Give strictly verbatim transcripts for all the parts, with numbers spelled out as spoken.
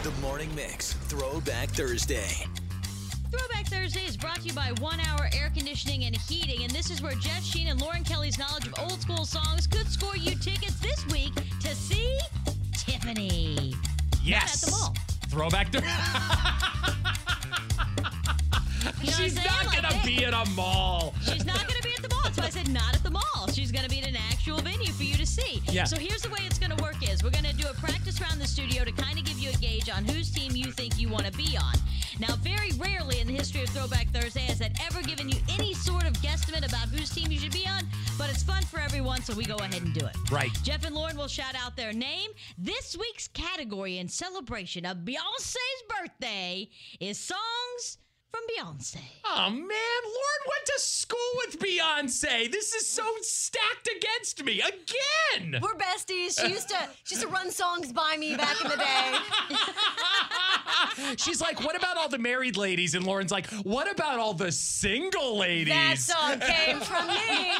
The Morning Mix, Throwback Thursday. Throwback Thursday is brought to you by One Hour Air Conditioning and Heating, and this is where Jeff Sheen and Lauren Kelly's knowledge of old school songs could score you tickets this week to see Tiffany. Yes. Not at the mall. Throwback Thursday. You know She's what I'm not saying? going to Like, be at a mall. She's not going to be at the mall. That's why I said not at the mall. She's going to be at an actual venue for you to see. Yeah. So here's the way it's going to work is we're going to do a practice round the studio to kind of give you a gauge on whose team you think you want to be on. Now, very rarely in the history of Throwback Thursday has that ever given you any sort of guesstimate about whose team you should be on, but it's fun for everyone, so we go ahead and do it. Right. Jeff and Lauren will shout out their name. This week's category in celebration of Beyonce's birthday is songs from Beyonce. Oh, man. Lauren went to school with Beyonce. This is so stacked against me. Again. We're besties. She used to she used to run songs by me back in the day. She's like, what about all the married ladies? And Lauren's like, what about all the single ladies? That song came from me.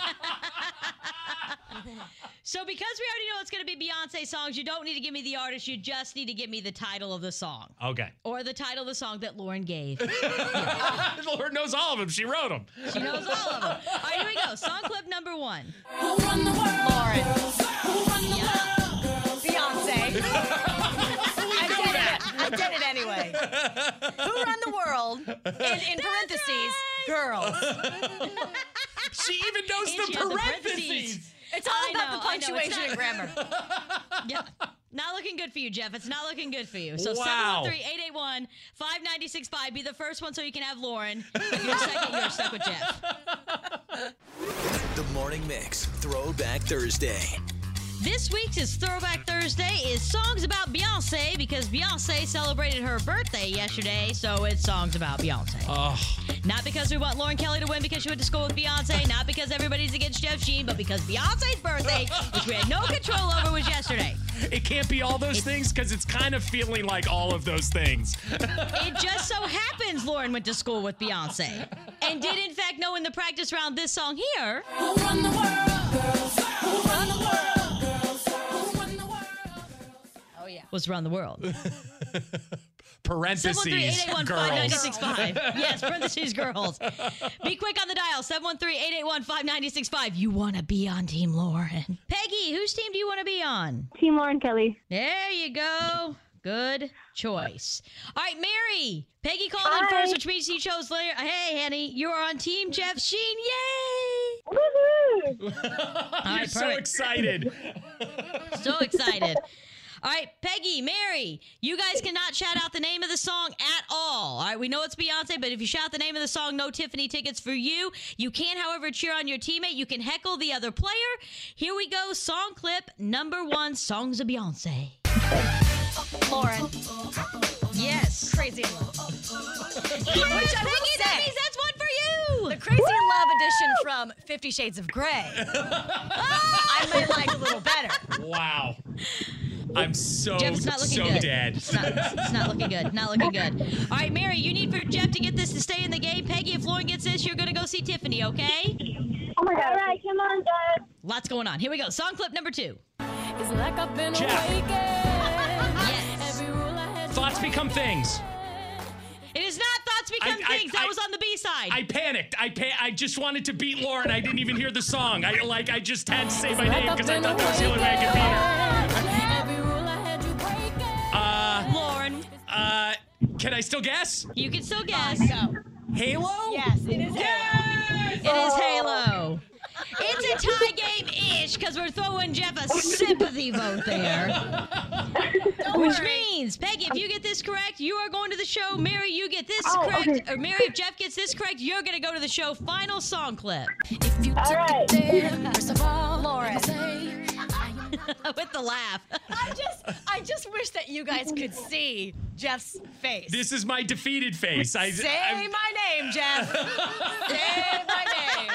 So because we already know it's going to be Beyonce songs, you don't need to give me the artist. You just need to give me the title of the song. Okay. Or the title of the song that Lauren gave. Lauren knows all of them. She wrote them. She knows all of them. All right, here we go. Song clip number one. Who run the world? Lauren. Yeah. Beyonce. I did it. I did it anyway. Who run the world? In, in parentheses, girls. She even knows And the she has the parentheses. parentheses. It's all I about know, the I know. It's punctuation not- and grammar. Yeah. Not looking good for you, Jeff. It's not looking good for you. So Wow. seven one three, eight eight one, five nine six five. Be the first one so you can have Lauren. If you're second, you're stuck with Jeff. The Morning Mix, Throwback Thursday. This week's is Throwback Thursday is songs about Beyonce because Beyonce celebrated her birthday yesterday, so it's songs about Beyonce. Oh, Not because we want Lauren Kelly to win because she went to school with Beyonce, not because everybody's against Jeff Sheen, but because Beyonce's birthday, which we had no control over, was yesterday. it can't be all those things because it's kind of feeling like all of those things. It just so happens Lauren went to school with Beyonce and did in fact know in the practice round this song here. Who run the world? Girls. Who run the world? Girls. Who run the world? Oh, yeah. Was Run the World. Parentheses, seven one three, eight eight one, five nine girls. six five. Yes, parentheses, girls. Be quick on the dial. seven one three, eight eight one, five nine six five. You want to be on Team Lauren. Peggy, whose team do you want to be on? Team Lauren Kelly. There you go. Good choice. All right, Mary. Peggy called in Hi. first, which means she chose later. Hey, honey, you are on Team Jeff Sheen. Yay! Woohoo! All You're right, so perfect. excited. So excited. All right, Peggy, Mary, you guys cannot shout out the name of the song at all. All right, we know it's Beyonce, but if you shout the name of the song, no Tiffany tickets for you. You can, however, cheer on your teammate. You can heckle the other player. Here we go. Song clip number one, Songs of Beyonce. Lauren. Yes. Crazy in Love. Yes, Which I will Peggy, that say, means that's one for you. the Crazy in Love edition from Fifty Shades of Grey. I might like a little better. Wow. I'm so, Jeff, it's not looking so good. dead. It's not, it's not looking good. Not looking good. All right, Mary, you need for Jeff to get this to stay in the game. Peggy, if Lauren gets this, you're going to go see Tiffany, okay? Oh my god. All right, come on, guys. Lots going on. Here we go. Song clip number two. It's like I've been Jeff. awakened. Yes. Every rule I had to Thoughts become things. It is not Thoughts Become I- I- Things. That I- was on the B-side. I panicked. I pa- I just wanted to beat Lauren. I didn't even hear the song. I like. I just had to say my name because I thought that was the only way I could beat her. Every rule I had you breaking. Uh, Lauren, uh, can I still guess? you can still guess. Go. Halo? Yes, it is. It is Halo. It's a tie game-ish because we're throwing Jeff a sympathy vote there. Which worry. means, Peggy, if you get this correct, you are going to the show. Mary, you get this Oh, correct. okay. Or Mary, if Jeff gets this correct, you're going to go to the show. Final song clip. If you All took right. it there, first of all, Lauren. Say, With the laugh. I just, I just wish that you guys could see Jeff's face. This is my defeated face. I, Say I'm- my name, Jeff. Say my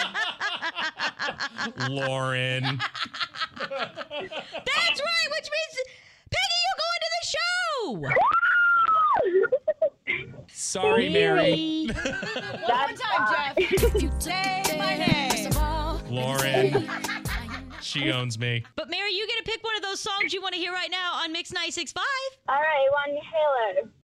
name. Lauren. That's right, which means, Peggy, you're going to the show. Sorry, Mary. One more time, Jeff. If you say my name. Lauren. She owns me. But Mary, you get to pick one of those songs you want to hear right now on Mix nine six five. All right, One Taylor.